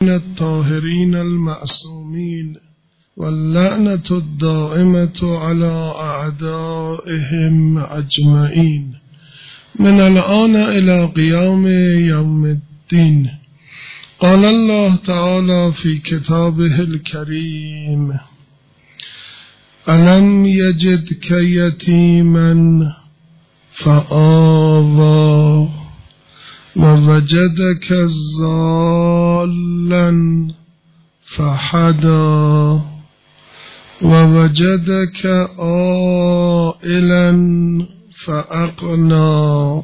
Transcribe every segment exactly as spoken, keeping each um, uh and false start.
الطاهرين المعصومين واللعنة الدائمة على أعدائهم أجمعين من الآن إلى قيام يوم الدين. قال الله تعالى في كتابه الكريم: ألم يجدك يتيما فآوى ووجدك ضالا فهدى ووجدك عائلا فأغنى.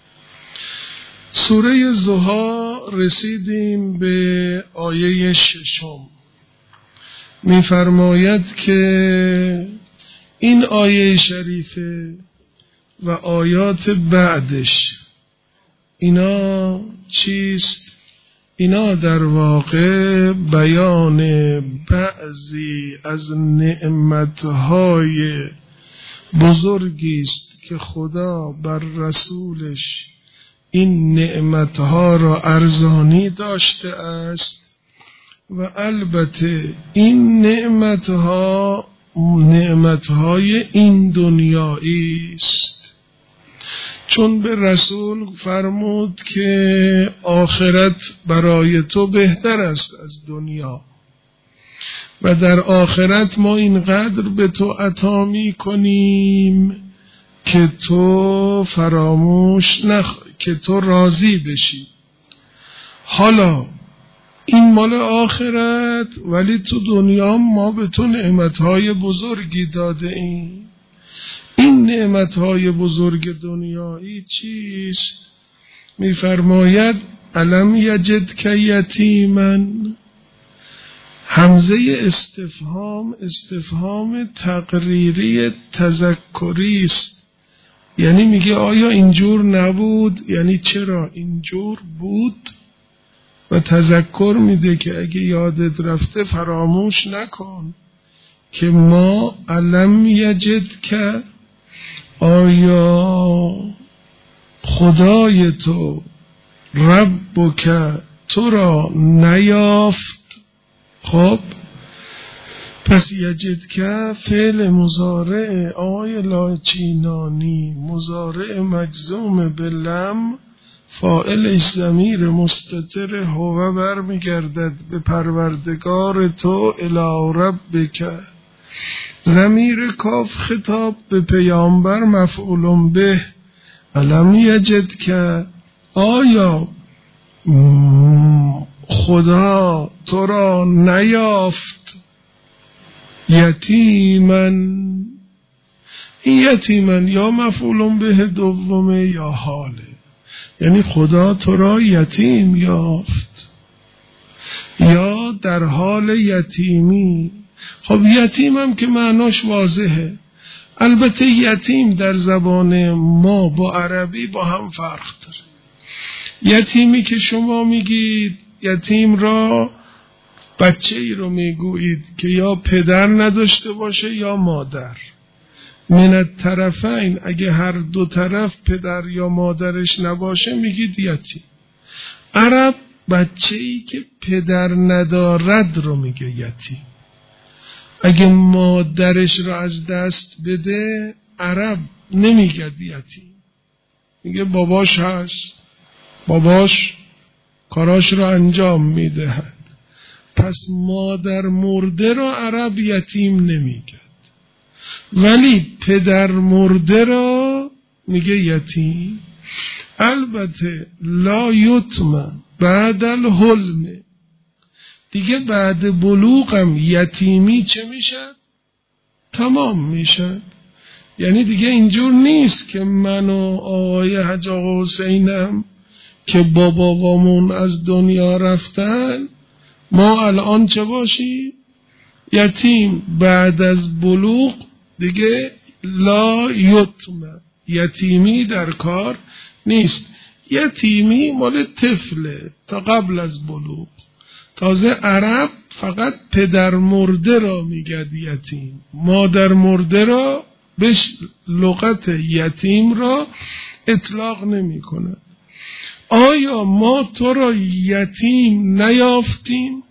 سوره ضحی رسیدیم به آیه ششم. می‌فرماید که این آیه شریفه و آیات بعدش اینا چیست؟ اینا در واقع بیان بعضی از نعمتهای بزرگی است که خدا بر رسولش این نعمتها را ارزانی داشته است و البته این نعمتها نعمتهای این دنیایی است، چون به رسول فرمود که آخرت برای تو بهتر است از دنیا و در آخرت ما اینقدر به تو عطا می کنیم که تو فراموش نخ که تو راضی بشی. حالا این مال آخرت، ولی تو دنیا ما به تو نعمتهای بزرگی داده ایم. این نعمتهای بزرگ دنیایی چیست؟ میفرماید الم یجدک یتیما. همزه استفهام استفهام تقریری تذکری است، یعنی میگه آیا اینجور نبود؟ یعنی چرا اینجور بود؟ و تذکر میده که اگه یادت رفته فراموش نکن که ما الم یجدک، آیا خدای تو ربک تو را نیافت؟ خب پس یجدک فعل مضارع آقای لاچینانی، مضارع مجزوم به لم، فاعلش ضمیر مستتر هو برمیگردد به پروردگار تو الی ربک. ضمیر کاف خطاب به پیامبر مفعول به. الم یجدک، آیا خدا تو را نیافت یتیمن؟ این یتیمن یا مفعول به دومه یا حاله، یعنی خدا تو را یتیم یافت یا در حال یتیمی. خب یتیم هم که معناش واضحه. البته یتیم در زبان ما با عربی با هم فرق داره. یتیمی که شما میگید، یتیم را بچه ای رو میگویید که یا پدر نداشته باشه یا مادر. من الطرفین، اگه هر دو طرف پدر یا مادرش نباشه میگید یتیم. عرب بچه ای که پدر ندارد رو میگه یتیم. اگه مادرش را از دست بده عرب نمیگه یتیم، میگه باباش هست، باباش کاراش را انجام میدهد. پس مادر مرده را عرب یتیم نمیگه، ولی پدر مرده را میگه یتیم. البته لا یتم بعد الحلم، دیگه بعد بلوغم یتیمی چه میشد؟ تمام میشد. یعنی دیگه اینجور نیست که من و آقای حاج آقا حسینم که بابا بامون از دنیا رفتن ما الان چه باشیم؟ یتیم. بعد از بلوغ دیگه لا یتم، یتیمی در کار نیست. یتیمی مال طفله تا قبل از بلوغ. تازه عرب فقط پدر مرده را میگد یتیم، مادر مرده را بهش لغت یتیم را اطلاق نمی کند. آیا ما تو را یتیم نیافتیم؟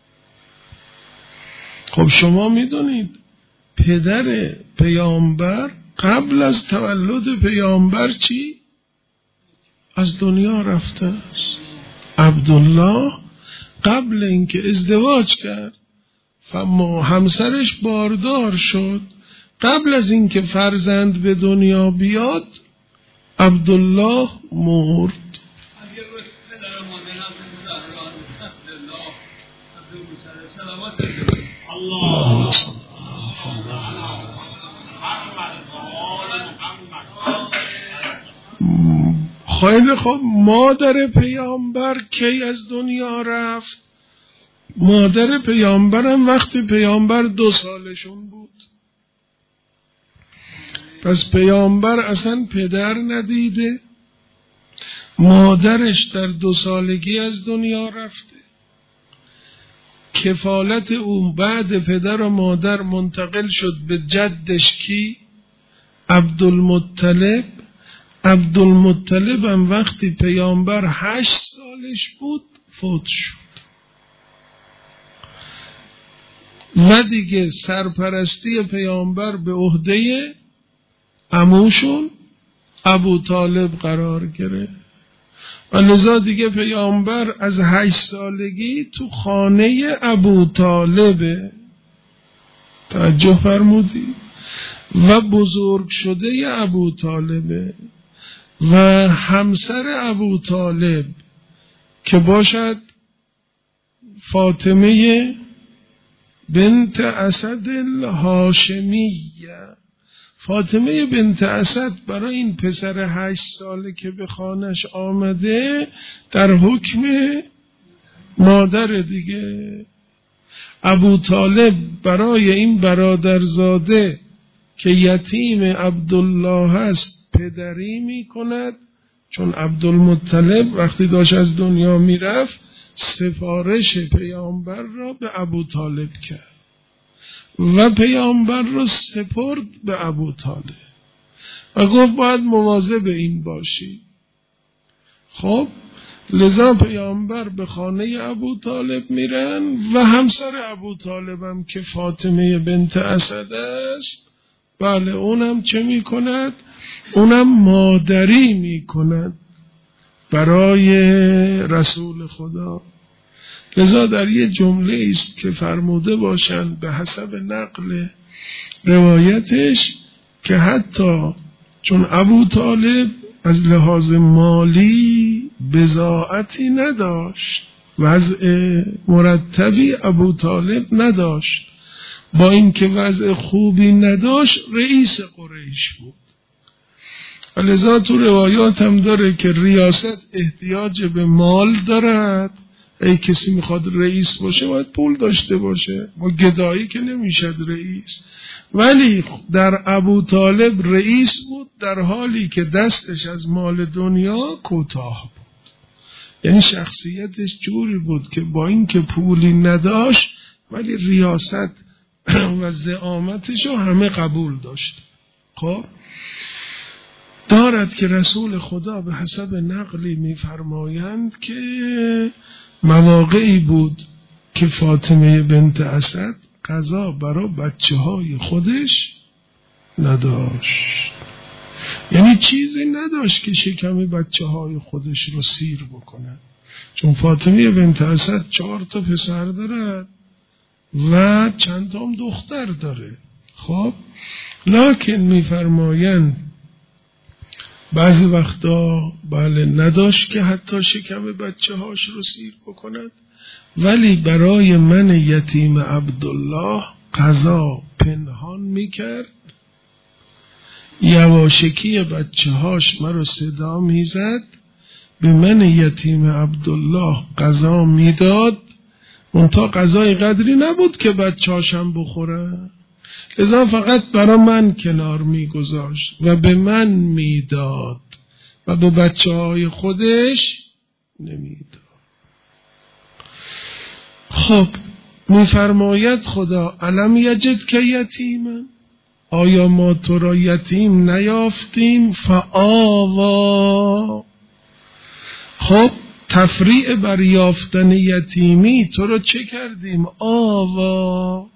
خب شما میدونید پدر پیامبر قبل از تولد پیامبر چی؟ از دنیا رفته است. عبدالله قبل اینکه ازدواج کرد فما همسرش باردار شد، قبل از اینکه فرزند به دنیا بیاد عبدالله مرد. خیلی خوب، مادر پیامبر کی از دنیا رفت؟ مادر پیامبرم وقتی پیامبر دو سالشون بود. پس پیامبر اصلا پدر ندیده، مادرش در دو سالگی از دنیا رفته. کفالت او بعد پدر و مادر منتقل شد به جدش کی؟ عبدالمطلب. عبدالمطلب هم وقتی پیامبر هشت سالش بود فوت شد و دیگه سرپرستی پیامبر به عهده عموشون ابو طالب قرار گرفت و لذا دیگه پیامبر از هشت سالگی تو خانه ابو طالبه. توجه فرمودی؟ و بزرگ شده ابو طالبه و همسر ابو طالب که باشد فاطمه بنت اسد الهاشمیه. فاطمه بنت اسد برای این پسر هشت ساله که به خانش آمده در حکم مادر دیگه. ابو طالب برای این برادرزاده که یتیم عبدالله هست پدری می کند، چون عبدالمطلب وقتی داشت از دنیا می رفت سفارش پیامبر را به ابو طالب کرد و پیامبر را سپرد به ابو طالب و گفت باید مواظب این باشی. خب لذا پیامبر به خانه ابو طالب میرن و همسر ابو طالب هم که فاطمه بنت اسد است، بله اونم چه می کند؟ اونم مادری می کند برای رسول خدا. لذا در یه جمله است که فرموده باشند به حسب نقل روایتش که حتی چون ابو طالب از لحاظ مالی بضاعتی نداشت، وضع مرتبی ابو طالب نداشت، با اینکه وضع خوبی نداشت رئیس قریش بود. لذا تو روایات هم داره که ریاست احتیاج به مال دارد. ای کسی میخواد رئیس باشه باید پول داشته باشه، با گدایی که نمیشد رئیس. ولی در ابو طالب رئیس بود در حالی که دستش از مال دنیا کوتاه بود. یعنی شخصیتش جوری بود که با اینکه پولی نداشت ولی ریاست و زعامتش رو همه قبول داشت. خب دارد که رسول خدا به حسب نقلی میفرمایند که مواقعی بود که فاطمه بنت اسد غذا برای بچه های خودش نداشت، یعنی چیزی نداشت که شکم بچه های خودش رو سیر بکنه، چون فاطمه بنت اسد چهار تا پسر دارد و چند تا هم دختر داره. خب لکن میفرمایند بعضی وقتا بله نداشت که حتی شکم بچه هاش رو سیر بکند، ولی برای من یتیم عبدالله قضا پنهان میکرد، یواشکی بچه هاش مرا صدا میزد، به من یتیم عبدالله قضا میداد، منتها قضای قدری نبود که بچه هاشم بخوره، لذا فقط برای من کنار میگذاشت و به من میداد و به بچه های خودش نمیداد. خب میفرماید خدا علم یجد که یتیمن، آیا ما تو را یتیم نیافتیم؟ فآوا. خب تفریع بر یافتن یتیمی تو رو چه کردیم؟ آوا.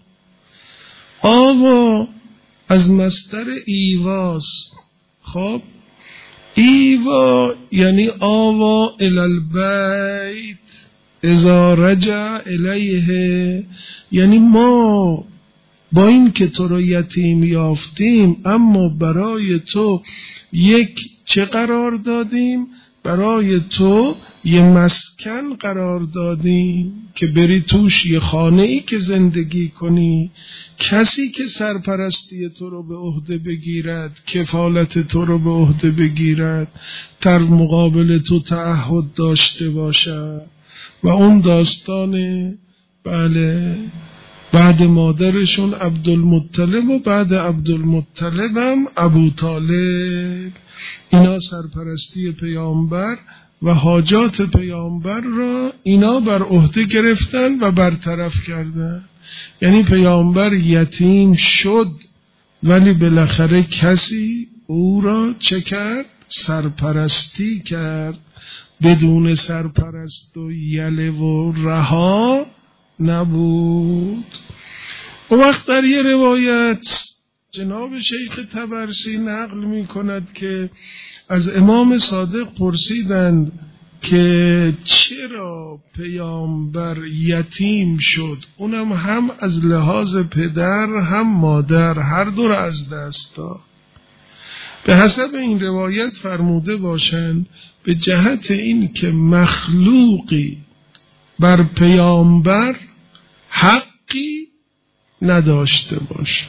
آوا از مصدر ایواس. خب ایوا یعنی آوا الی البیت اذا رجع الیه، یعنی ما با این که تو رو یتیم یافتیم اما برای تو یک چه قرار دادیم؟ برای تو یه مسکن قرار دادیم که بری توش، یه خانه ای که زندگی کنی، کسی که سرپرستی تو رو به عهده بگیرد، کفالت تو رو به عهده بگیرد، در مقابل تو تعهد داشته باشد. و اون داستان بله بعد مادرشون عبدالمطلب و بعد عبدالمطلب هم ابو طالب، اینا سرپرستی پیامبر و حاجات پیامبر را اینا بر عهده گرفتن و برطرف کردن. یعنی پیامبر یتیم شد ولی بالاخره کسی او را چه کرد؟ سرپرستی کرد. بدون سرپرست و یله و رها نبود. و وقت در یه روایت جناب شیخ طبرسی نقل می کند که از امام صادق پرسیدند که چرا پیامبر یتیم شد، اونم هم از لحاظ پدر هم مادر، هر دو را از دست داد. به حسب این روایت فرموده باشند به جهت این که مخلوقی بر پیامبر حقی نداشته باشه.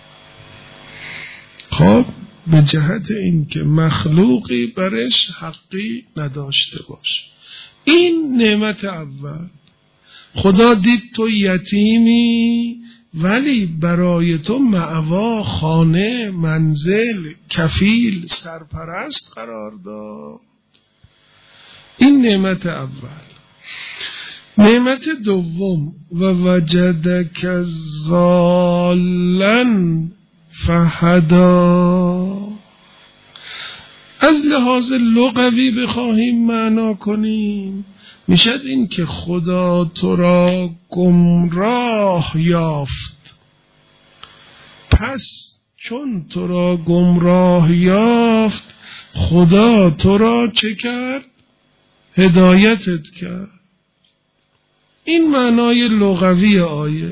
خب به جهت این که مخلوقی برش حقی نداشته باشه. این نعمت اول. خدا دید تو یتیمی ولی برای تو مأوا، خانه، منزل، کفیل، سرپرست قرار داد. این نعمت اول. نعمت دوم و وجدک ضالا فهدا. از لحاظ لغوی بخواهیم معنا کنیم میشد این که خدا تو را گمراه یافت، پس چون تو را گمراه یافت خدا تو را چه کرد؟ هدایتت کرد. این معنای لغوی آیه.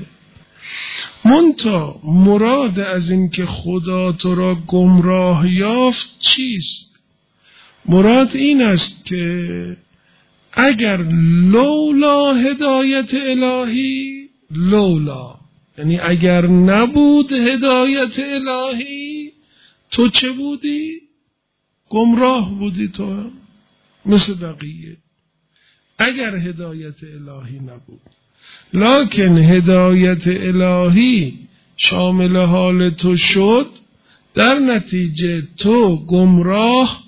منتها مراد از این که خدا تو را گمراه یافت چیست؟ مراد این است که اگر لولا هدایت الهی، لولا یعنی اگر نبود هدایت الهی تو چه بودی؟ گمراه بودی تو هم مثل بقیه، اگر هدایت الهی نبود. لکن هدایت الهی شامل حال تو شد، در نتیجه تو گمراه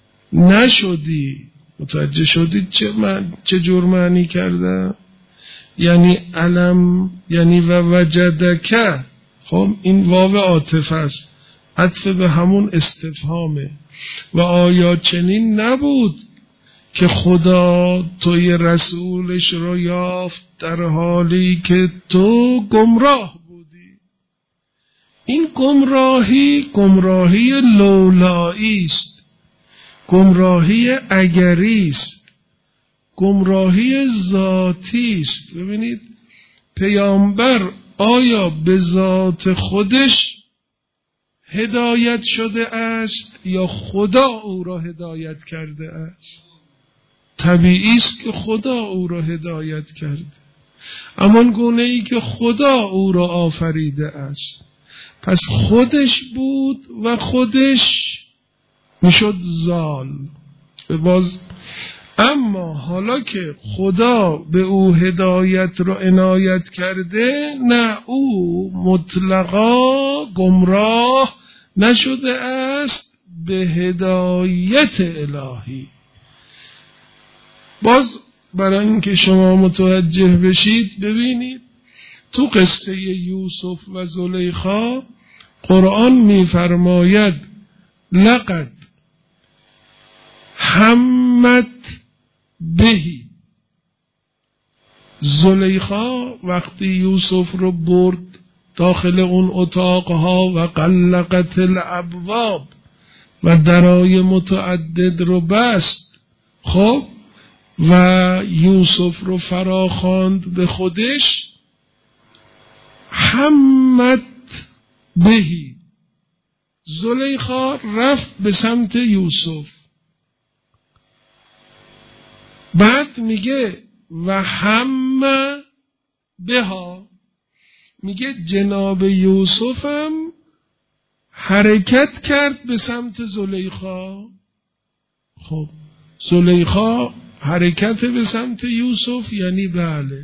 نشدی. متوجه شدید چه, من چه جور معنی کردم؟ یعنی علم، یعنی و وجدک. خب این واو عاطفه است، عطف به همون استفهامه. و آیا چنین نبود که خدا توی رسولش رو یافت در حالی که تو گمراه بودی؟ این گمراهی گمراهی لولایی است، گمراهی اگری است، گمراهی ذاتی است. ببینید پیامبر آیا به ذات خودش هدایت شده است یا خدا او را هدایت کرده است؟ طبیعی است که خدا او را هدایت کرده، اما گونه ای که خدا او را آفریده است. پس خودش بود و خودش میشد زال به باز. اما حالا که خدا به او هدایت را عنایت کرده، نه او مطلقا گمراه نشده است به هدایت الهی. باز برای اینکه شما متوجه بشید ببینید تو قصه یوسف و زلیخا قرآن می‌فرماید لقد همت بهی. زلیخا وقتی یوسف رو برد داخل اون اتاقها و غلقت الابواب و درای متعدد رو بست، خب و یوسف رو فراخواند به خودش، همت بهی، زلیخا رفت به سمت یوسف. بعد میگه و هم بها، میگه جناب یوسفم حرکت کرد به سمت زلیخا. خب زلیخا حرکت به سمت یوسف یعنی بله،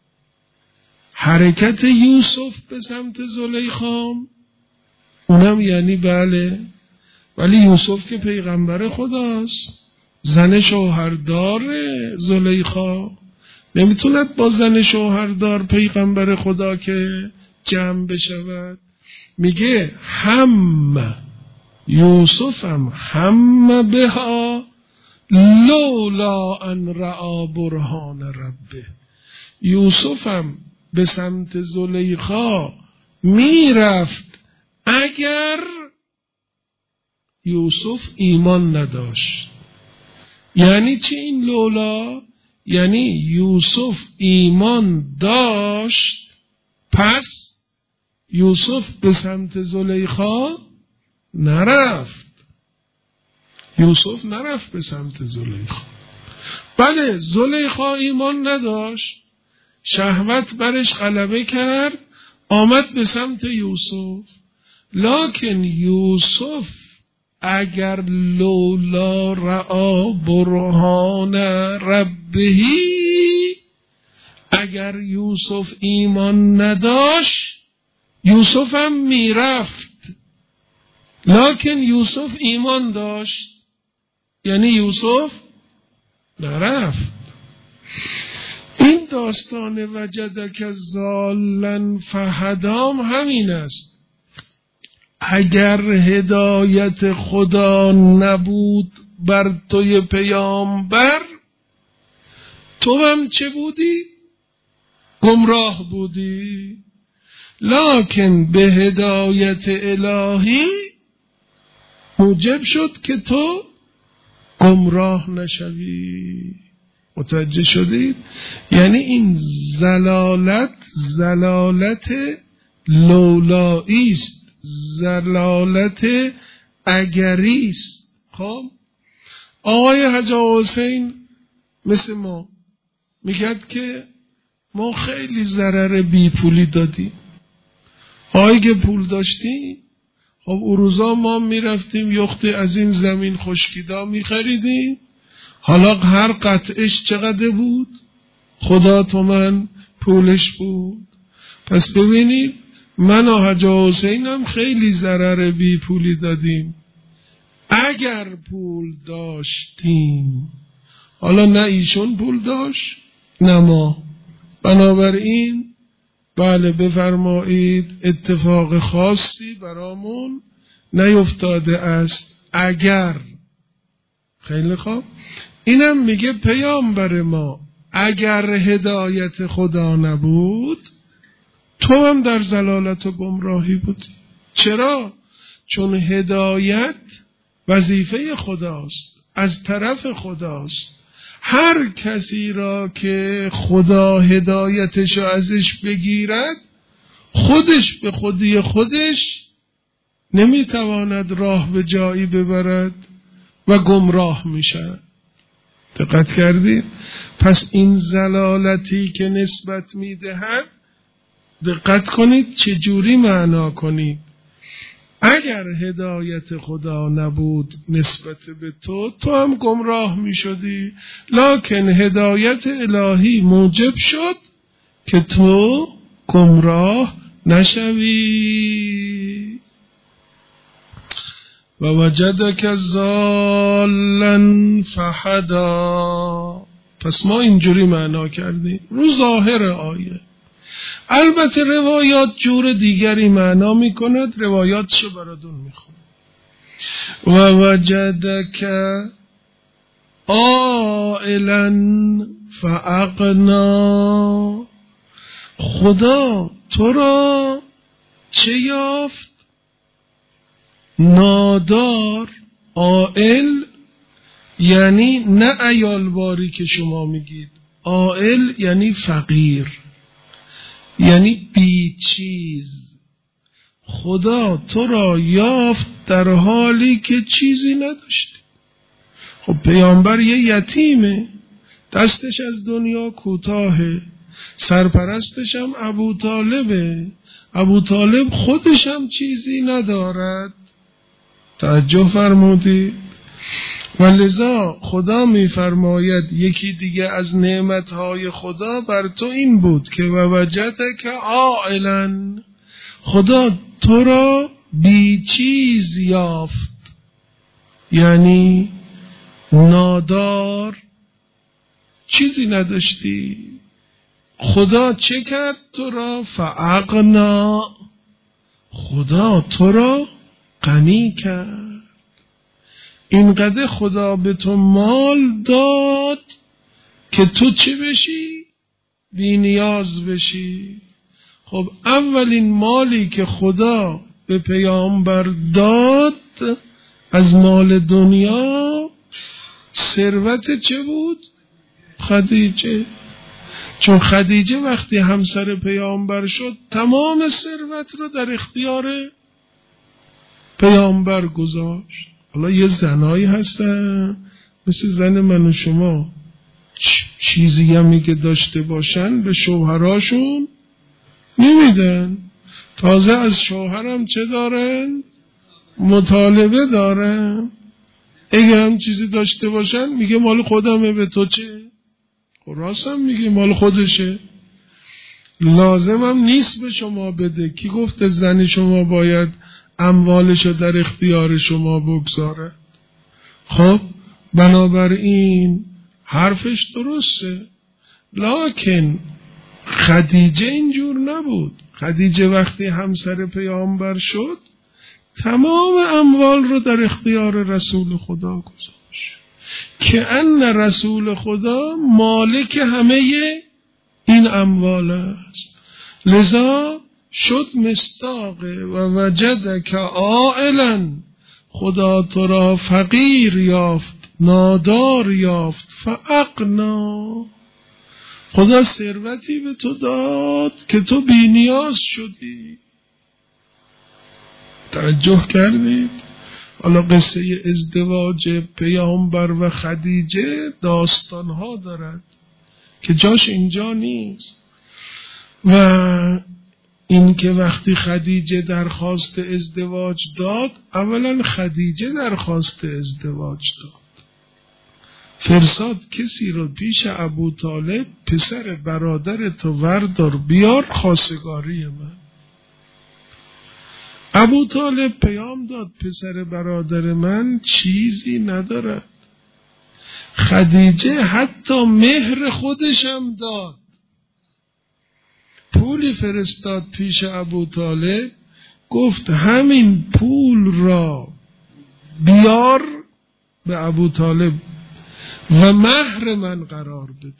حرکت یوسف به سمت زلیخا اونم یعنی بله، ولی یوسف که پیغمبر خداست، زن شوهردار زلیخا، نمیتوند با زن شوهردار پیغمبر خدا که جمع بشود. میگه هم یوسفم هم بها لولا ان رعا برهان ربه، یوسفم به سمت زلیخا میرفت اگر یوسف ایمان نداشت. یعنی چی این لولا؟ یعنی یوسف ایمان داشت، پس یوسف به سمت زلیخا نرفت. یوسف نرفت به سمت زلیخا. بله زلیخا ایمان نداشت، شهوت برش غلبه کرد، آمد به سمت یوسف. لکن یوسف اگر لولا رعا برهان ربهی، اگر یوسف ایمان نداشت یوسف هم میرفت، لکن یوسف ایمان داشت، یعنی یوسف نرفت. این داستان وجدک ضالا فهدام همین است. اگر هدایت خدا نبود بر توی پیامبر، تو هم چه بودی؟ گمراه بودی. لکن به هدایت الهی موجب شد که تو گمراه نشوی. متوجه شدید؟ یعنی این زلالت زلالت لولایی است، زلالت اگری است. خب آقای حاج حسین مثل ما میگد که ما خیلی ضرر بی پولی دادیم. آقایی که پول داشتیم، خب اون روزا ما میرفتیم یخت از این زمین خشکیدا میخریدیم، حالا هر قطعش چقدر بود؟ خدا تومن پولش بود. پس ببینید من و حاج حسین هم خیلی ضرر بی پولی دادیم. اگر پول داشتیم، حالا نه ایشون پول داشت نه ما، بنابراین بله بفرمایید اتفاق خاصی برامون نیفتاده است. اگر خیلی خوب، اینم میگه پیامبر ما اگر هدایت خدا نبود تو هم در ضلالت و گمراهی بودی. چرا؟ چون هدایت وظیفه خداست، از طرف خداست. هر کسی را که خدا هدایتش ازش بگیرد، خودش به خودی خودش نمیتواند راه به جایی ببرد و گمراه میشه. دقت کردید؟ پس این ضلالتی که نسبت میدهد دقت کنید چه جوری معنا کنید. اگر هدایت خدا نبود نسبت به تو، تو هم گمراه می شدی، لکن هدایت الهی موجب شد که تو گمراه نشوی. و وجدک ضالا فهدا. پس ما اینجوری معنا کردیم رو ظاهر آیه. البته روایات جور دیگری معنا می کند، روایاتشو براتون می خونم. و وجدک عائلا فاغنا، خدا تو را چه یافت؟ نادار. عائل یعنی نه عیالواری که شما میگید، عائل یعنی فقیر، یعنی بی چیز. خدا تو را یافت در حالی که چیزی نداشتی. خب پیامبر یه یتیمه، دستش از دنیا کوتاهه، سرپرستش هم ابو طالبه، ابو طالب خودش هم چیزی ندارد. توجه فرمودی؟ و لذا خدا می فرماید یکی دیگه از نعمتهای خدا بر تو این بود که و وجدک عائلا، خدا تو را بی چیز یافت، یعنی نادار، چیزی نداشتی. خدا چه کرد تو را؟ فاغنا، خدا تو را غنی کرد. اینقدر خدا به تو مال داد که تو چه بشی؟ بی نیاز بشی. خب اولین مالی که خدا به پیامبر داد از مال دنیا ثروت چه بود؟ خدیجه. چون خدیجه وقتی همسر پیامبر شد تمام ثروت رو در اختیار پیامبر گذاشت. حالا یه زنایی هستن مثل زن من و شما، چیزی هم که داشته باشن به شوهراشون نمیدن، تازه از شوهرم چه دارن؟ مطالبه دارن. اگه هم چیزی داشته باشن میگه مال خودمه، به تو چه؟ خب راست هم میگه مال خودشه، لازم هم نیست به شما بده. کی گفته زن شما باید اموالشو در اختیار شما بگذاره؟ خب بنابراین حرفش درسته، لکن خدیجه اینجور نبود. خدیجه وقتی همسر پیامبر شد تمام اموال رو در اختیار رسول خدا گذاشت که ان رسول خدا مالک همه این اموال است. لذا شد مصداق و وجدک عائلا، خدا تو را فقیر یافت، نادار یافت، فاغنا، خدا ثروتی به تو داد که تو بی نیاز شدی. توجه کردید؟ حالا قصه ازدواج پیامبر و خدیجه داستانها دارد که جاش اینجا نیست. و این که وقتی خدیجه درخواست ازدواج داد، اولا خدیجه درخواست ازدواج داد، فرستاد کسی رو پیش ابو طالب، پسر برادر تو وردار بیار خواستگاری من. ابو طالب پیام داد پسر برادر من چیزی ندارد. خدیجه حتی مهر خودشم داد، پولی فرستاد پیش ابو طالب، گفت همین پول را بیار به ابو طالب و مهر من قرار بده.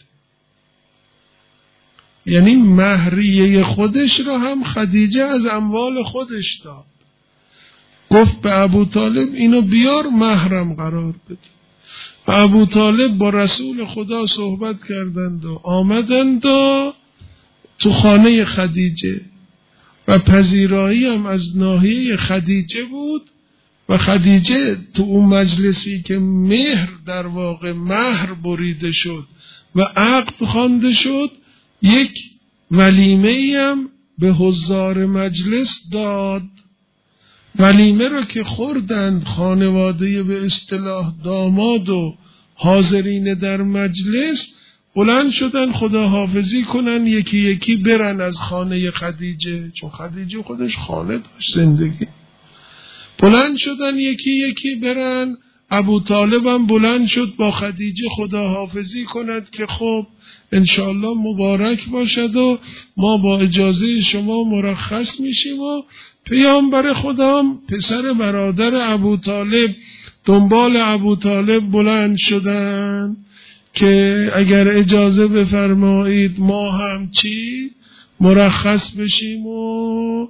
یعنی مهریه خودش را هم خدیجه از اموال خودش داد، گفت به ابو طالب اینو بیار مهرم قرار بده. و ابو طالب با رسول خدا صحبت کردند و آمدند و تو خانه خدیجه و پذیرایی هم از ناحیه خدیجه بود. و خدیجه تو اون مجلسی که مهر در واقع مهر بریده شد و عقد خوانده شد، یک ولیمه هم به حضار مجلس داد. ولیمه رو که خوردند خانواده به اصطلاح داماد و حاضرین در مجلس، بلند شدن خداحافظی کنن، یکی یکی برن از خانه خدیجه، چون خدیجه خودش خانه داشت زندگی. بلند شدن یکی یکی برن. ابو طالب هم بلند شد با خدیجه خداحافظی کند که خب انشاءالله مبارک باشد و ما با اجازه شما مرخص میشیم. و پیامبر خدا پسر برادر ابو طالب دنبال ابو طالب بلند شدن که اگر اجازه بفرمایید ما هم چی مرخص بشیم و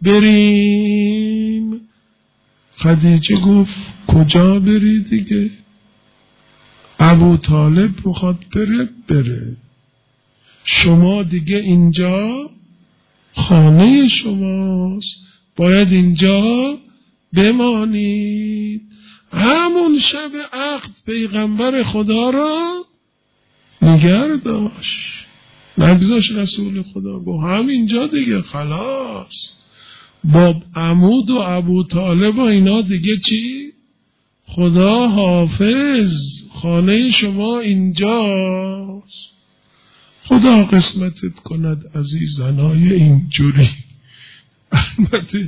بریم. خدیجه گفت کجا بری دیگه؟ ابو طالب میخواد بره بره، شما دیگه اینجا خانه شماست، باید اینجا بمانید. همون شب عقد پیغمبر خدا را نگه داشت، نگذاشت رسول خدا، گفت همینجا دیگه خلاص، با عمود و ابو طالب و اینا دیگه چی؟ خدا حافظ، خانه شما اینجاست. خدا قسمتت کند عزیزانای اینجوری. البته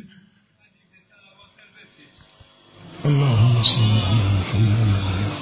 اللهم صل علی محمد.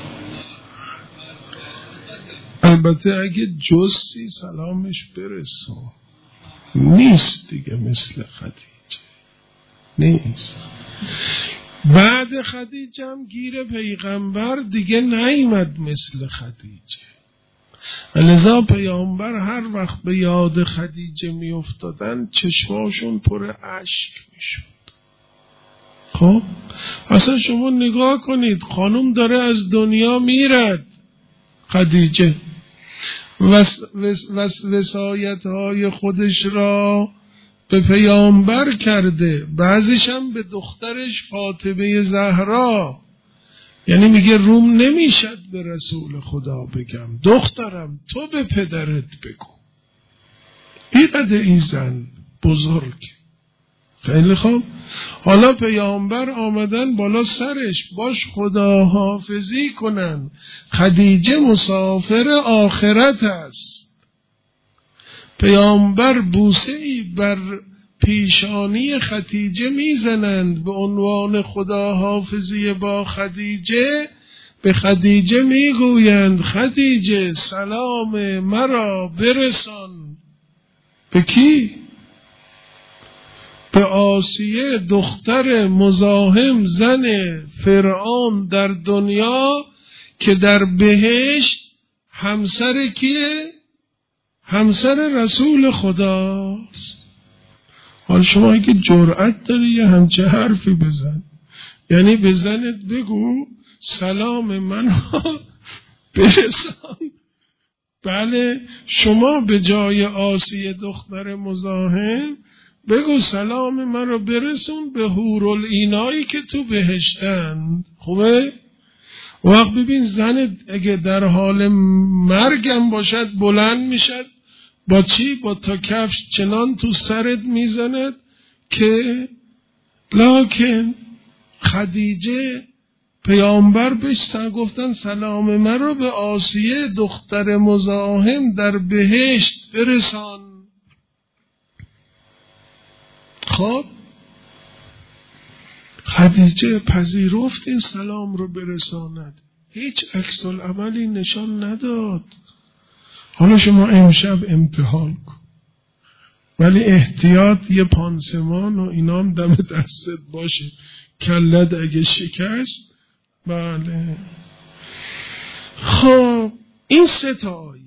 البته اگه جزی سلامش برسون، نیست دیگه مثل خدیجه، نیست. بعد خدیجه هم گیر پیغمبر دیگه نیامد مثل خدیجه. لذا پیامبر هر وقت به یاد خدیجه می افتادن چشماشون پر اشک می شد. خب اصلا شما نگاه کنید، خانم داره از دنیا میرد، خدیجه وس وس وس وصایت های خودش را به پیامبر کرده، بعضیش هم به دخترش فاطمه زهرا. یعنی میگه روم نمیشد به رسول خدا بگم دخترم تو به پدرت بگو. اینقدر این زن بزرگ. خیلی خوب، حالا پیامبر آمدن بالا سرش باش خدا حافظی کنن. خدیجه مسافر آخرت است. پیامبر بوسه ای بر پیشانی خدیجه میزنند به عنوان خدا حافظی با خدیجه. به خدیجه میگویند خدیجه سلام مرا برسان. به کی؟ به آسیه دختر مزاحم زن فرعون در دنیا که در بهشت همسر کیه؟ همسر رسول خداست. حال شما اگه جرأت داری یه همچه حرفی بزن، یعنی بزنت بگو سلام من برسان. بله شما به جای آسیه دختر مزاحم بگو سلام من رو برسون به حورالعینایی که تو بهشتند. خوبه؟ وقت ببین زن اگه در حال مرگم باشد بلند میشد با چی؟ با تا کفش چنان تو سرت میزند که لکن خدیجه پیامبر بهش گفتن سلام من رو به آسیه دختر مزاحم در بهشت برسان. خب خدیجه پذیرفت این سلام رو برساند، هیچ عکس العملی نشان نداد. حالا شما امشب امتحان کن، ولی احتیاط یه پانسمان و اینام دم دستت باشه، کلت اگه شکست. بله خب این سه تا آیه.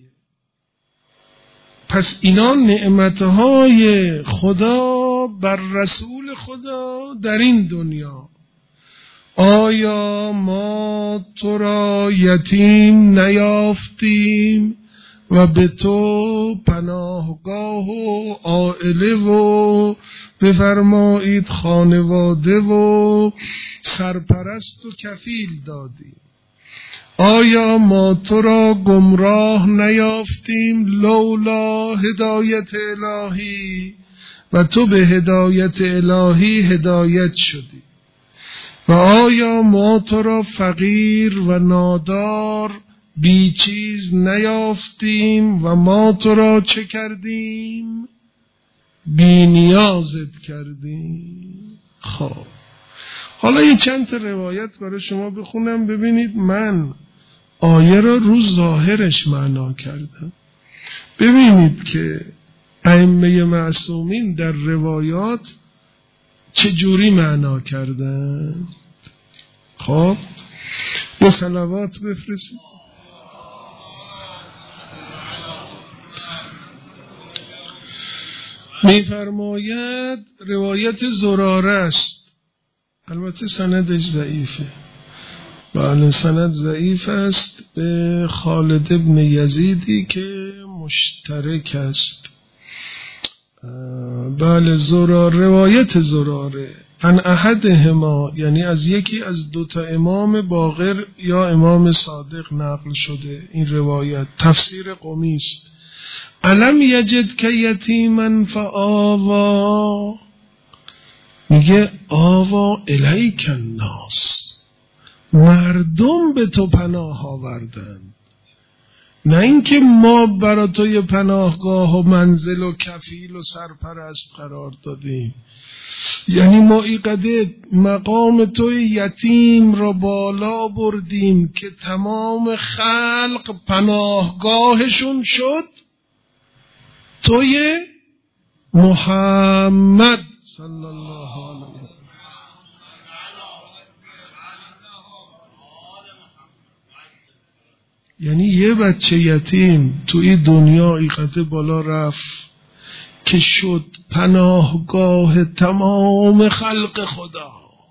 پس اینا نعمتهای خدا بر رسول خدا در این دنیا. آیا ما تو را یتیم نیافتیم و به تو پناهگاه و عائله و بفرمایید خانواده و سرپرست و کفیل دادیم؟ آیا ما تو را گمراه نیافتیم لولا هدایت الهی و تو به هدایت الهی هدایت شدی؟ و آیا ما تو را فقیر و نادار بی چیز نیافتیم و ما تو را چه کردیم؟ بی نیازت کردیم. خب حالا یه چند تا روایت برای شما بخونم ببینید من آیه را رو ظاهرش معنا کردم. ببینید که ائمه معصومین در روایات چجوری معنا کردن. خب یه صلوات بفرستید. میفرماید روایت زراره است، البته سندش ضعیفه، بله سند ضعیف است، به خالد ابن یزیدی که مشترک است. بله زراره، روایت زراره ان احدهما، یعنی از یکی از دوتا امام باقر یا امام صادق نقل شده این روایت. تفسیر قمی است. الم یجد که یتیما فآوا، میگه آوا الیک الناس، مردم به تو پناه آوردند، نه اینکه ما برای تو یه پناهگاه و منزل و کفیل و سرپرست قرار دادیم. یعنی ما اینقدر مقام تو یتیم را بالا بردیم که تمام خلق پناهگاهشون شد توی محمد صلی الله علیه و سلم. یعنی یه بچه یتیم توی دنیا اینقدر بالا رفت که شد پناهگاه تمام خلق خدا.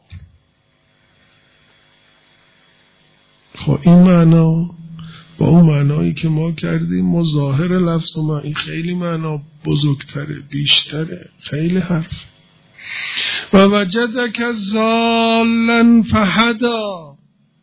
خب این معنا با اون معنایی که ما کردیم، ما ظاهر لفظ و معنی خیلی معنا بزرگتره، بیشتره، خیلی حرف. و وجدک ضالا فهدا،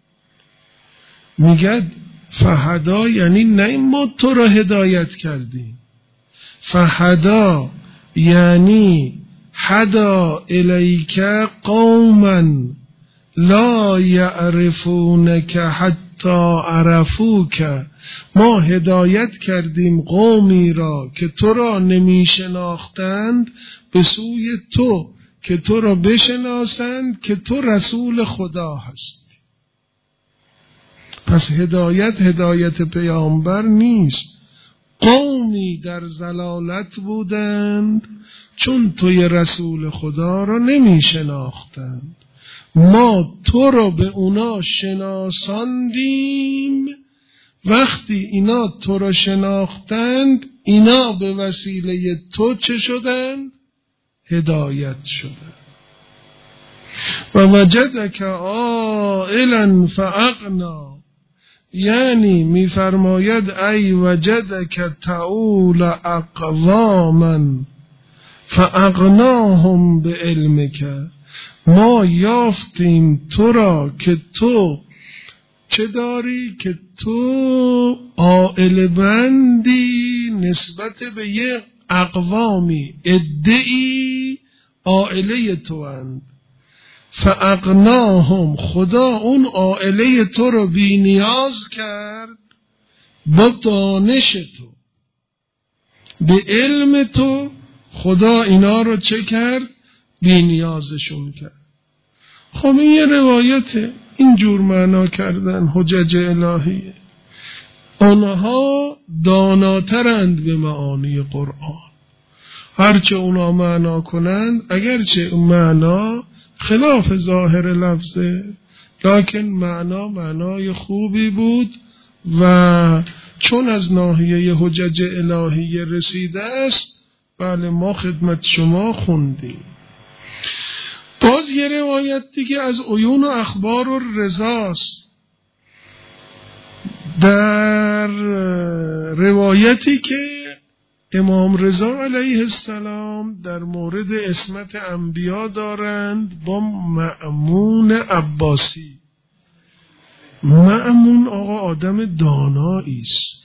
میگه فهدا یعنی نه ما تو را هدایت کردیم، فهدا یعنی هدا الیک قوما لا یعرفونک حتی عرفوک، ما هدایت کردیم قومی را که تو را نمی شناختند به سوی تو که تو را بشناسند که تو رسول خدا هست. پس هدایت هدایت پیامبر نیست، قومی در ضلالت بودند چون توی رسول خدا را نمی شناختند، ما تو را به اونا شناساندیم، وقتی اینا تو را شناختند اینا به وسیله تو چه شدند؟ هدایت شدند. و وجدک عائلا فاغنا، یعنی میفرماید ای وجدک تعول اقواما فاغناهم بعلمک، ما یافتیم تو را که تو چه داری؟ که تو عائل بندی نسبت به یه اقوامی، ادعی عائله تو اند. فاغناهم، خدا اون عائله تو رو بی نیاز کرد با دانش تو، به علم تو خدا اینا رو چه کرد؟ بی نیازشون کرد. خب این یه روایته، اینجور معنا کردن حجج الهیه. آنها داناترند به معانی قرآن، هرچه اونا معنا کنند اگرچه اون معنا خلاف ظاهر لفظه، لکن معنا معنای خوبی بود و چون از ناحیه حجج الهیه رسیده است، بله ما خدمت شما خوندیم. باز یه روایت دیگه از عیون و اخبار و رضاست، در روایتی که امام رضا علیه السلام در مورد عصمت انبیا دارند با مأمون عباسی. مأمون آقا آدم دانایی است،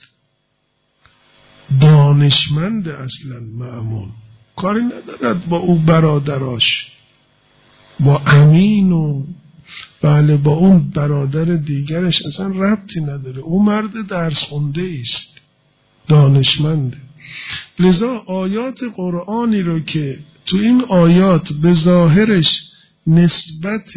دانشمند، اصلا مأمون کاری ندارد با او برادراش، با امین و بله با اون برادر دیگرش اصلا ربطی نداره، او مرد درس خونده است، دانشمنده. لذا آیات قرآنی رو که تو این آیات به ظاهرش نسبت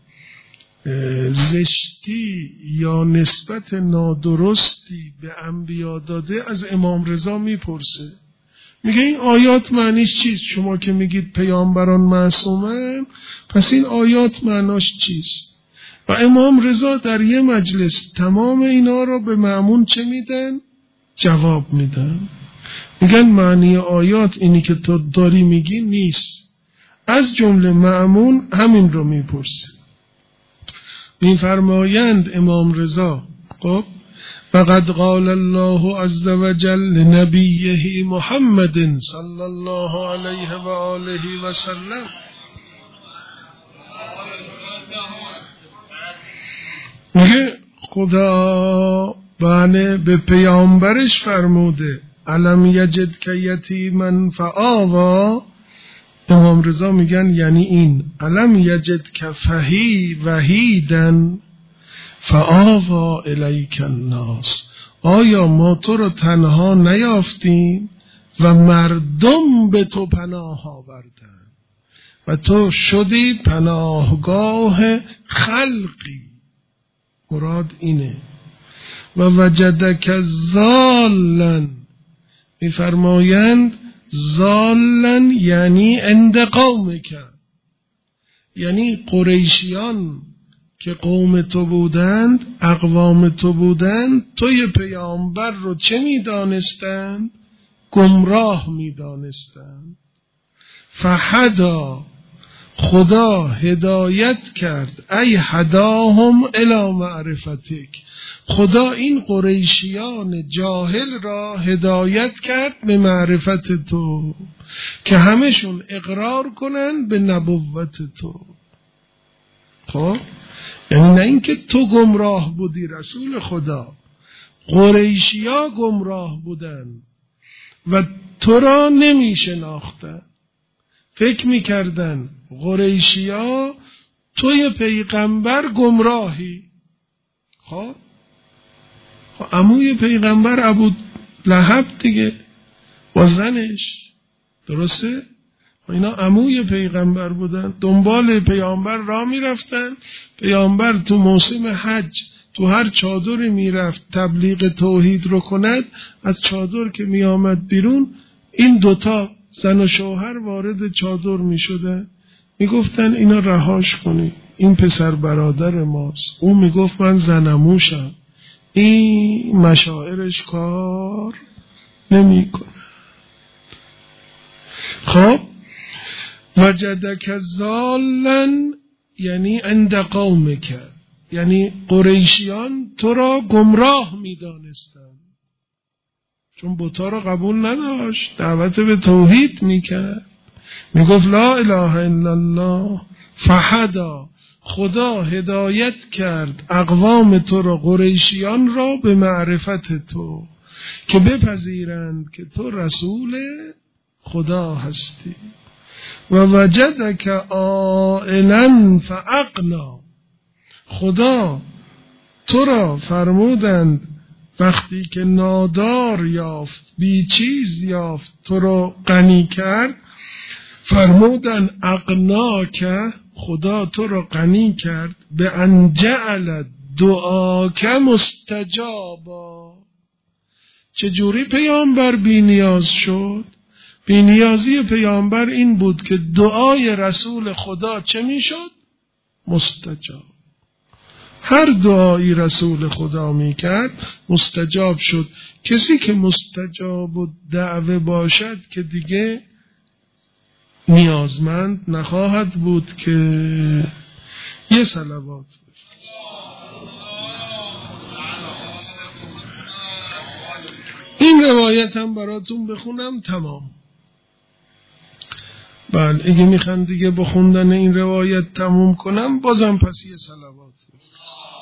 زشتی یا نسبت نادرستی به انبیا داده، از امام رضا میپرسه، میگه این آیات معنیش چیست؟ شما که میگید پیامبران معصومن، پس این آیات معناش چیست؟ و امام رضا در یه مجلس تمام اینا رو به مأمون چه میدن؟ جواب میدن. میگن معنی آیات اینی که تو داری میگی نیست. از جمله مأمون همین رو میپرسه. میفرمایند امام رضا خب فقد قال الله عز وجل لنبیه محمد صلی الله علیه و آله و سلم، میگه خدا بله به پیامبرش فرموده علم یجد که یتیمن فآوا. امام رضا میگن یعنی این علم یجد که فهی وحیدن فآوا الیک الناس، آیا ما تو رو تنها نیافتیم و مردم به تو پناه آوردن و تو شدی پناهگاه خلقی. مراد اینه. و وجدک ضالن، میفرمایند ضالن یعنی عند قومک، یعنی قریشیان که قوم تو بودند، اقوام تو بودند، توی پیامبر رو چه میدانستند؟ گمراه میدانستند. فهدا، خدا هدایت کرد، ای هداهم الی معرفتک، خدا این قریشیان جاهل را هدایت کرد به معرفت تو که همشون اقرار کنن به نبوت تو. خب یعنی نه اینکه تو گمراه بودی رسول خدا، قریشیا گمراه بودن و تو را نمی شناختن، فکر می کردن قریشیا توی پیغمبر گمراهی. خب عموی پیغمبر ابو لهب دیگه با زنش، درسته؟ اینا عموی پیغمبر بودن، دنبال پیامبر راه می رفتن. پیامبر تو موسم حج تو هر چادری می رفت تبلیغ توحید رو کند، از چادر که می آمد بیرون این دوتا زن و شوهر وارد چادر می شدن، می گفتن اینا رهاش کنی، این پسر برادر ماست. اون می گفت من زنموشم، این مشاعرش کار نمی کنه. خب وجدک ضالن یعنی عند قومک، یعنی قریشیان تو را گمراه می دانستن چون بتا را قبول نداشت، دعوت به توحید می کرد، می گفت لا اله الا الله. فهدا، خدا هدایت کرد اقوام تو را، قریشیان را، به معرفت تو که بپذیرند که تو رسول خدا هستی. و وجدک عائلا فاغنا، خدا تو را فرمودند وقتی که نادار یافت، بی چیز یافت، تو را غنی کرد، فرمودند اغنا که خدا تو را غنی کرد، به ان جعل دعاک مستجابا. چجوری پیامبر بی نیاز شد؟ بی نیازی پیامبر این بود که دعای رسول خدا چه می شد؟ مستجاب. هر دعایی رسول خدا می کرد مستجاب شد. کسی که مستجاب و دعوه باشد که دیگه نیازمند نخواهد بود که یه صلوات بفرست. این روایت هم براتون بخونم تمام. بله اگه میخوان دیگه بخوندن این روایت تموم کنم بازم پس یه صلوات بفرست.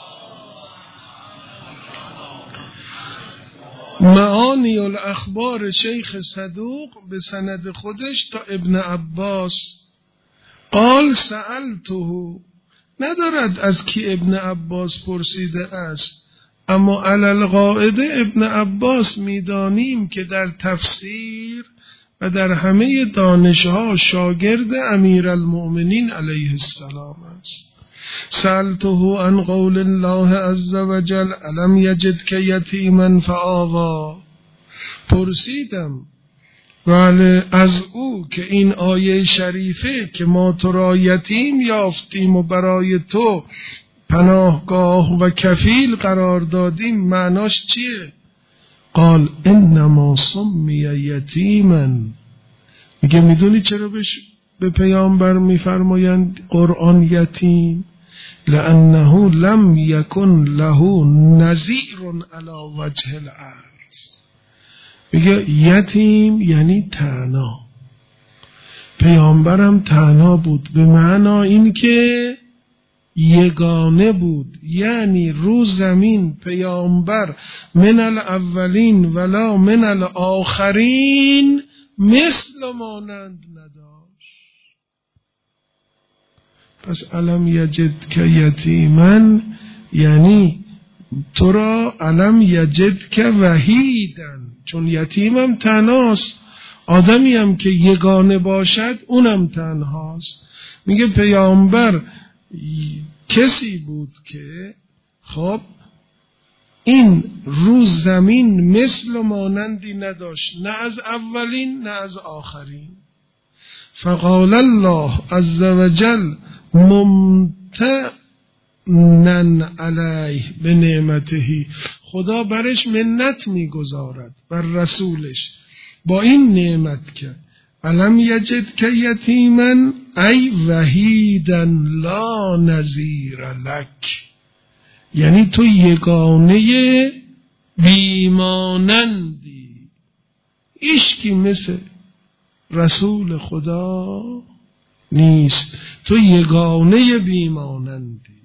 معانی الاخبار شیخ صدوق به سند خودش تا ابن عباس قال سألته، ندارد از کی ابن عباس پرسیده است، اما علل قاعده ابن عباس میدانیم که در تفسیر و در همه دانشها شاگرد امیرالمؤمنین علیه السلام است. سألته عن قول الله عز وجل الم یجدک یتیما فآوا، پرسیدم ولی از او که این آیه شریفه که ما تو را یتیم یافتیم و برای تو پناهگاه و کفیل قرار دادیم معناش چیه؟ قال انما سمی یتیما. میگه میدونی چرا بهش به پیامبر میفرمایند قرآن یتیم؟ لانه لم یکن له نظیر علی وجه الارض. میگه یتیم یعنی تنها، پیامبرم تنها بود، به معنا این که یگانه بود، یعنی رو زمین پیامبر من الاولین ولا من الاخرین مثل مانند نداشت. پس الم یجد که یتیمن یعنی تو را الم یجد که وحیدن، چون یتیمم تنهاست، آدمی هم که یگانه باشد اونم تنهاست. میگه پیامبر کسی بود که خب این روز زمین مثل و مانندی نداشت، نه از اولین نه از آخرین. فقال الله عز وجل ممتنن علیه به نعمته، خدا برش منت میگذارد بر رسولش با این نعمت که الم یجد که یتیمن ای وحیدن لا نظیر لک، یعنی تو یگانه بیمانندی، ایشکی مثل رسول خدا نیست، تو یگانه بیمانندی.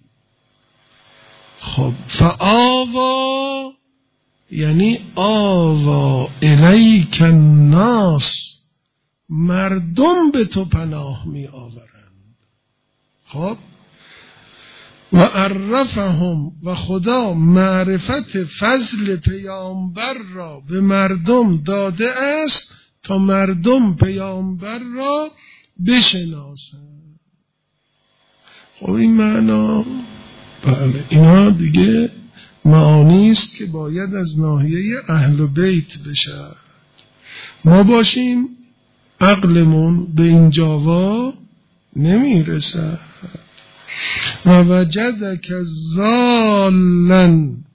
خب فآوا یعنی آوا الیک الناس، مردم به تو پناه می آورند. خب و عرفهم، و خدا معرفت فضل پیامبر را به مردم داده است تا مردم پیامبر را بشناسند. خب این معنا، بله اینا دیگه معانی است که باید از ناحیه اهل بیت بشه. ما باشیم عقلمون به این جاوا نمیرسه. و وجدک ضالن،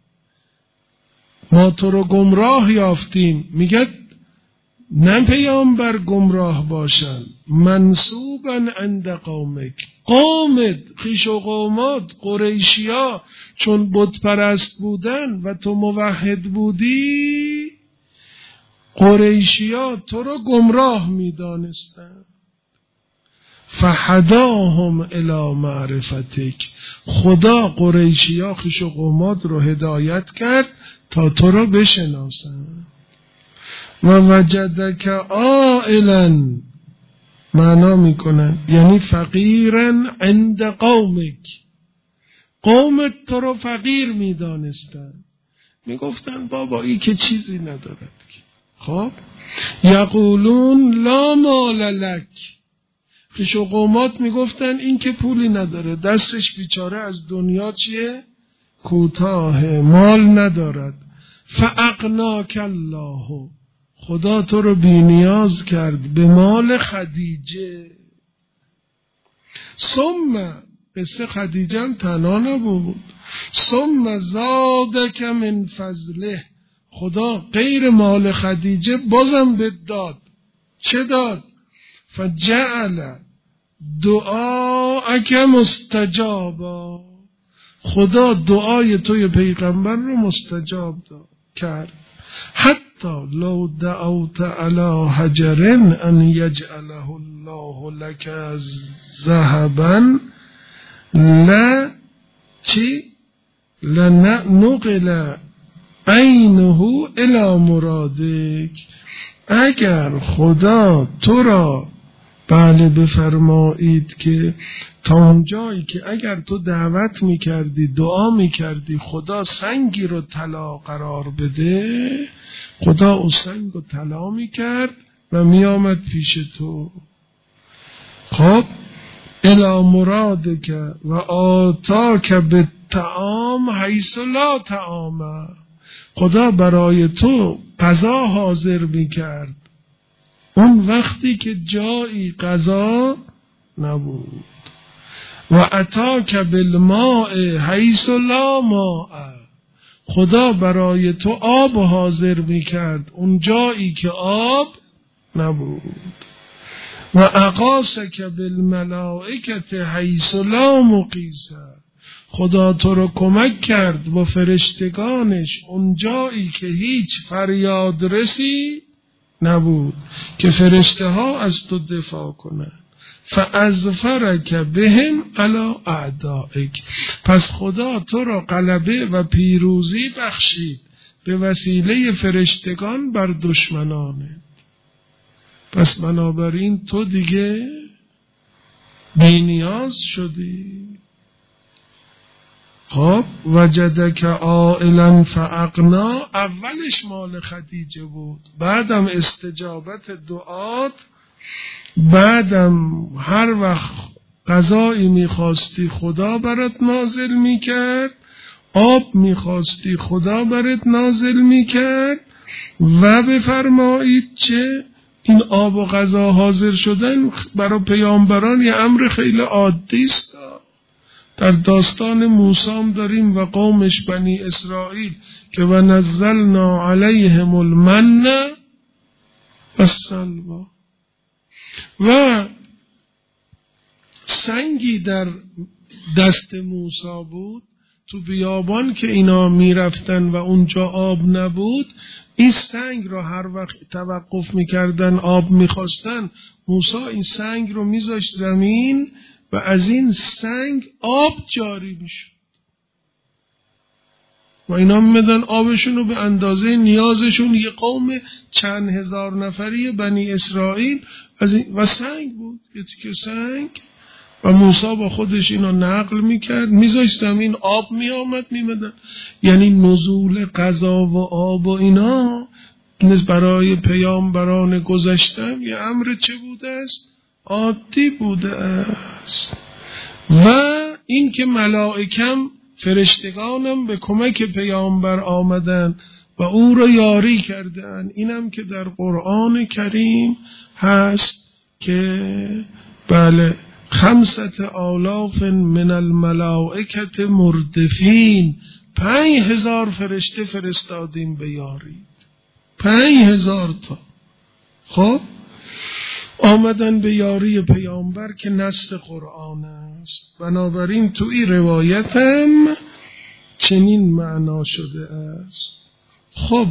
ما تو رو گمراه یافتیم. میگه نه پیامبر گمراه باشن، منصوبا عند قومک، قومت خویش و قومات قریشیا چون بت پرست بودن و تو موحد بودی، قریشیا تو رو گمراه میدانستند. فهداهم الی معرفتک، خدا قریشیا خویش و قومات رو هدایت کرد تا تو رو بشناسند. و وجدک عائلا معنا میکنن یعنی فقیرا عند قومک، قومت تو رو فقیر میدانستن، میگفتن بابا ای که چیزی ندارد. خب یقولون لا مال لک، خویش و قومات میگفتن این که پولی نداره، دستش بیچاره از دنیا چیه؟ کوتاه، مال ندارد. فاغناک الله، خدا تو رو بی نیاز کرد به مال خدیجه. ثم قصه خدیجه هم تنها نبود، ثم زادک من فضله، خدا غیر مال خدیجه بازم بهت داد. چه داد؟ فجعل دعاءک مستجابا، خدا دعای توی پیغمبر رو مستجاب داد کرد. حتی لو دعوت علی حجر ان یجعله الله لک ذهبا لا چی لنقل عینه الی مرادک، اگر خدا تو را بله بفرمایید که تا اونجایی که اگر تو دعوت میکردی دعا میکردی خدا سنگی رو طلا قرار بده، خدا اون سنگ رو طلا میکرد و میامد پیش تو. خب الی مرادک و آتاک بالطعام حیث لا طعام، خدا برای تو غذا حاضر میکرد اون وقتی که جایی غذا نبود. و اتاک بالماء حیث لا ماء، خدا برای تو آب حاضر میکرد اون جایی که آب نبود. و اغاثک بالملائکة حیث لا مغیث، خدا تو رو کمک کرد با فرشتگانش اون جایی که هیچ فریاد رسی نبود که فرشته ها از تو دفاع کنند. فاظفرک بهم علی اعدائک، پس خدا تو را غلبه و پیروزی بخشید به وسیله فرشتگان بر دشمنانه. پس بنابراین تو دیگه بی‌نیاز شدی. خب وجدک عائلا فاغنا، اولش مال خدیجه بود، بعدم استجابت دعات، بعدم هر وقت غذایی میخواستی خدا برات نازل میکرد، آب میخواستی خدا برات نازل میکرد. و بفرمایید چه این آب و غذا حاضر شدن برای پیامبران یه امر خیلی عادی است. در داستان موسی هم داریم و قومش بنی اسرائیل که و نزلنا علیهم المن و السلوا، و سنگی در دست موسی بود تو بیابان که اینا میرفتن و اونجا آب نبود، این سنگ رو هر وقت توقف میکردن آب میخواستن، موسی این سنگ رو میذاشت زمین و از این سنگ آب جاری میشد و اینا میمدن آبشون رو به اندازه نیازشون. یه قوم چند هزار نفری بنی اسرائیل از این و سنگ بود، یه تیکه سنگ، و موسی با خودش اینو نقل میکرد میذاشت زمین آب میآمد میمدن. یعنی نزول غذا و آب و اینا برای پیامبران گذشته یه امر چه بوده است؟ عادی بوده است. و این که ملائکم فرشتگانم به کمک پیامبر آمدن و او را یاری کردن، اینم که در قرآن کریم هست که بله خمسة آلاف من الملائکت مردفین، پنج هزار فرشته فرستادیم به یاری، پنج هزار تا خب آمدن به یاری پیامبر که نص قرآن است. بنابراین تو این روایتم چنین معنا شده است. خب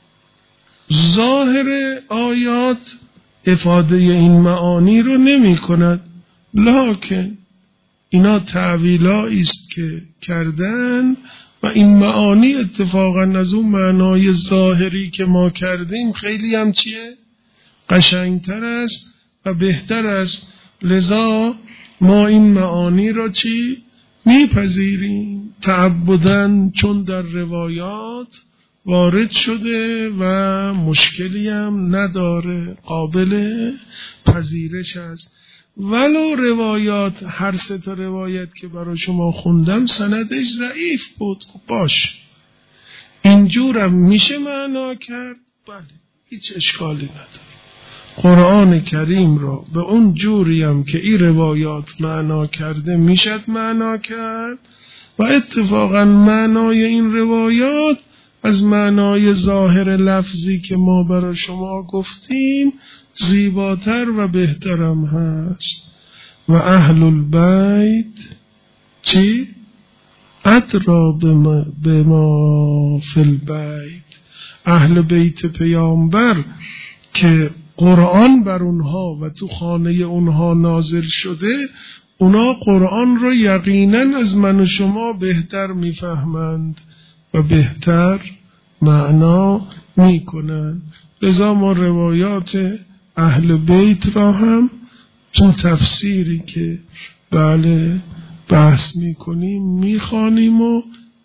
ظاهر آیات افاده این معانی رو نمی کند، لکن اینا تعویلایی است که کردن و این معانی اتفاقا از اون معنای ظاهری که ما کردیم خیلی هم چیه؟ قشنگتر است و بهتر است. لذا ما این معانی را چی؟ میپذیریم تعبداً، چون در روایات وارد شده و مشکلی هم نداره، قابل پذیرش است. ولو روایات هر سه تا روایت که برای شما خوندم سندش ضعیف بود، باش اینجورم میشه معنا کرد، بله هیچ اشکالی نداره. قرآن کریم را به اون جوریم که این روایات معنا کرده میشد معنا کرد و اتفاقا معنای این روایات از معنای ظاهر لفظی که ما برای شما گفتیم زیباتر و بهترم هست. و اهل البیت چی؟ ادرا به ما فی البیت، اهل بیت پیامبر که قرآن بر اونها و تو خانه اونها نازل شده، اونا قرآن رو یقینا از من و شما بهتر میفهمند و بهتر معنا میکنند. لذا ما روایات اهل بیت را هم تو تفسیری که بله بحث میکنیم میخوانیم و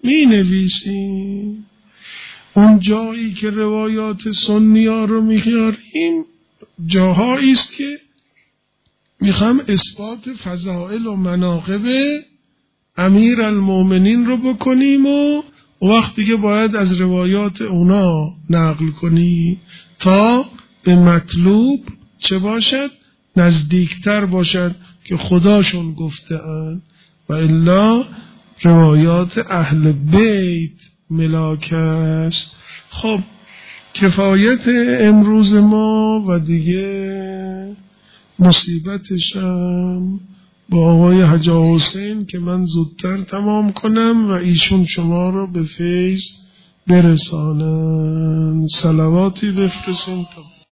مینویسیم. اون جایی که روایات سنی ها رو میخواریم جاهایی است که میخوام اثبات فضائل و مناقب امیر المومنین رو بکنیم و وقتی که باید از روایات اونا نقل کنی تا به مطلوب چه باشد؟ نزدیکتر باشد که خداشون گفته‌اند، و الا روایات اهل بیت ملاک است. خب کفایت امروز ما و دیگه مصیبتشم با آقای حاج حسین که من زودتر تمام کنم و ایشون شما رو به فیض برسانن. صلواتی بفرستین تا